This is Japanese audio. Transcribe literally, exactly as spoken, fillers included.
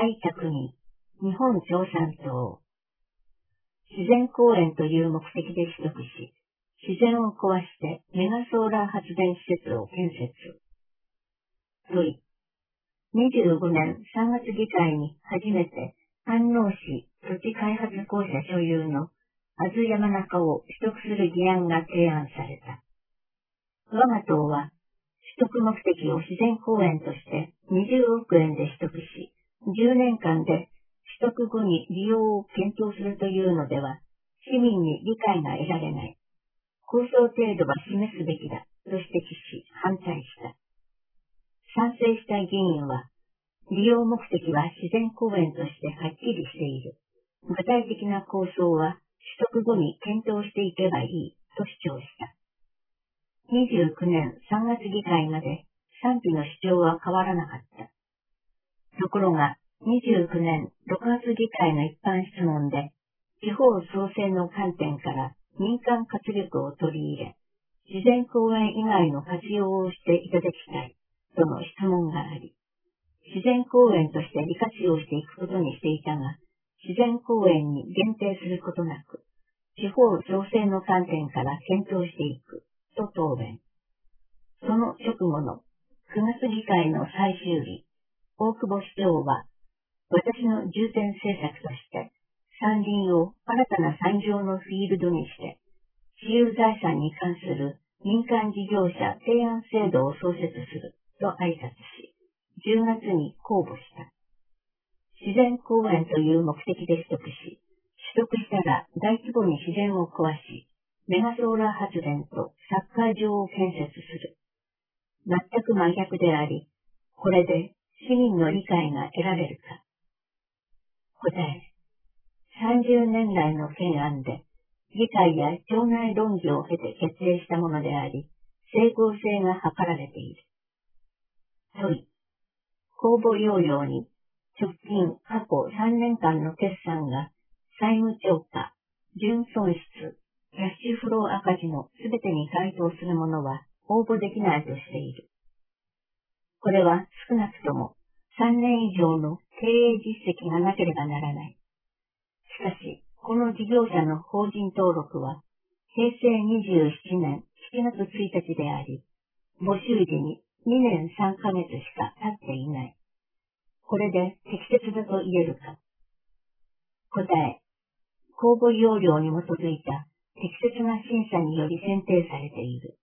第ひゃくに、日本共産党。自然公園という目的で取得し、自然を壊してメガソーラー発電施設を建設。問い。にじゅうごねんさんがつ議会に初めて飯能市土地開発公社所有の阿津山中を取得する議案が提案された。我が党は取得目的を自然公園としてにじゅうおくえんで取得し、じゅうねんかんで取得後に利用を検討するというのでは、市民に理解が得られない。構想程度は示すべきだ、と指摘し、反対した。賛成した議員は、利用目的は自然公園としてはっきりしている。具体的な構想は取得後に検討していけばいい、と主張した。にじゅうきゅうねんさんがつ議会まで賛否の主張は変わらなかった。ところが、にじゅうきゅうねんろくがつ議会の一般質問で、地方創生の観点から民間活力を取り入れ、自然公園以外の活用をしていただきたい、との質問があり、自然公園として利活用していくことにしていたが、自然公園に限定することなく、地方創生の観点から検討していく、と答弁。その直後のくがつ議会の最終日、大久保市長は、私の重点政策として、山林を新たな産業のフィールドにして、私有財産に関する民間事業者提案制度を創設すると挨拶し、じゅうがつに公募した。自然公園という目的で取得し、取得したら大規模に自然を壊し、メガソーラー発電とサッカー場を建設する。全く真逆であり、これで市民の理解が得られるか。答え。さんじゅうねん来の懸案で、議会や町内論議を経て決定したものであり、整合性が図られている。問い。公募要領に、直近過去さんねんかんの決算が、債務超過、純損失、キャッシュフロー赤字のすべてに該当するものは応募できないとしている。これは少なくともさんねん以上の経営実績がなければならない。しかし、この事業者の法人登録は、へいせいにじゅうななねんしちがつついたちであり、募集時ににねんさんかげつしか経っていない。これで適切だと言えるか。答え。公募要領に基づいた適切な審査により選定されている。